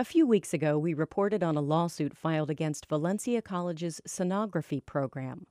A few weeks ago, we reported on a lawsuit filed against Valencia College's sonography program.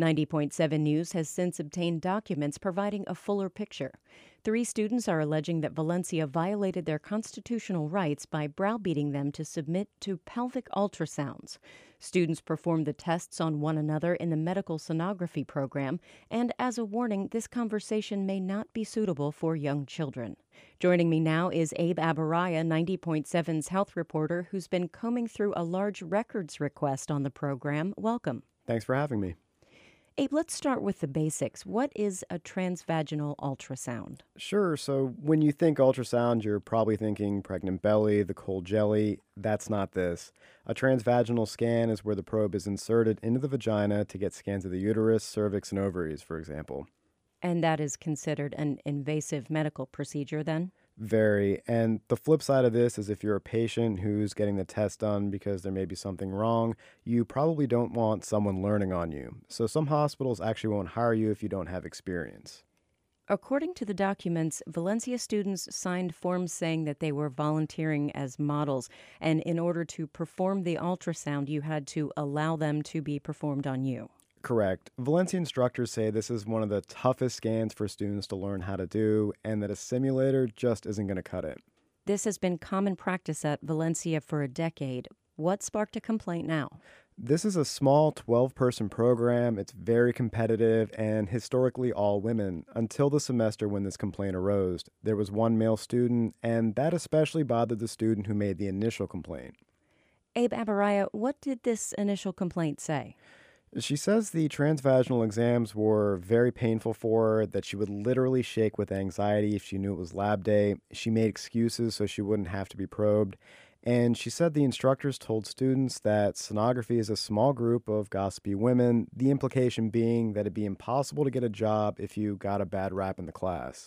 90.7 News has since obtained documents providing a fuller picture. Three students are alleging that Valencia violated their constitutional rights by browbeating them to submit to pelvic ultrasounds. Students performed the tests on one another in the medical sonography program, and as a warning, this conversation may not be suitable for young children. Joining me now is Abe Abaraya, 90.7's health reporter, who's been combing through a large records request on the program. Welcome. Thanks for having me. Abe, let's start with the basics. What is a transvaginal ultrasound? Sure, so when you think ultrasound, you're probably thinking pregnant belly, the cold jelly. That's not this. A transvaginal scan is where the probe is inserted into the vagina to get scans of the uterus, cervix, and ovaries, for example. And that is considered an invasive medical procedure, then? Very. And the flip side of this is if you're a patient who's getting the test done because there may be something wrong, you probably don't want someone learning on you. So some hospitals actually won't hire you if you don't have experience. According to the documents, Valencia students signed forms saying that they were volunteering as models, and in order to perform the ultrasound, you had to allow them to be performed on you. Correct. Valencia instructors say this is one of the toughest scans for students to learn how to do, and that a simulator just isn't going to cut it. This has been common practice at Valencia for a decade. What sparked a complaint now? This is a small 12-person program. It's very competitive and historically all women, until the semester when this complaint arose. There was one male student, and that especially bothered the student who made the initial complaint. Abe Abaraya, what did this initial complaint say? She says the transvaginal exams were very painful for her, that she would literally shake with anxiety if she knew it was lab day. She made excuses so she wouldn't have to be probed. And she said the instructors told students that sonography is a small group of gossipy women, the implication being that it'd be impossible to get a job if you got a bad rap in the class.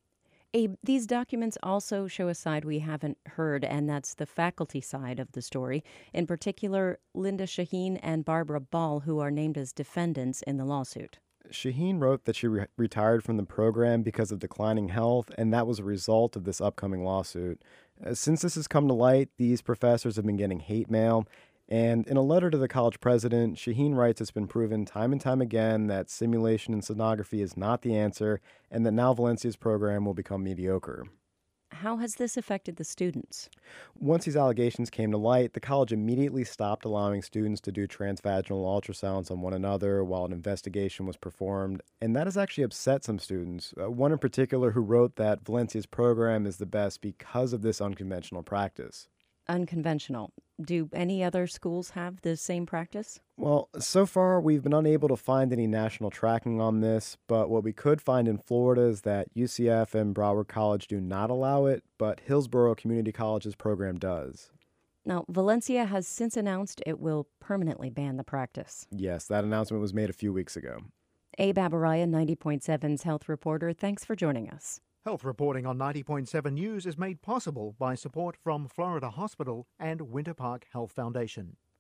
Abe, these documents also show a side we haven't heard, and that's the faculty side of the story. In particular, Linda Shaheen and Barbara Ball, who are named as defendants in the lawsuit. Shaheen wrote that she retired from the program because of declining health, and that was a result of this upcoming lawsuit. Since this has come to light, these professors have been getting hate mail. And in a letter to the college president, Shaheen writes it's been proven time and time again that simulation and sonography is not the answer, and that now Valencia's program will become mediocre. How has this affected the students? Once these allegations came to light, the college immediately stopped allowing students to do transvaginal ultrasounds on one another while an investigation was performed, and that has actually upset some students. One in particular who wrote that Valencia's program is the best because of this unconventional practice. Unconventional. Do any other schools have the same practice? Well, so far we've been unable to find any national tracking on this, but what we could find in Florida is that UCF and Broward College do not allow it, but Hillsborough Community College's program does. Now, Valencia has since announced it will permanently ban the practice. Yes, that announcement was made a few weeks ago. Abe Abaraya, 90.7's health reporter, thanks for joining us. Health reporting on 90.7 News is made possible by support from Florida Hospital and Winter Park Health Foundation.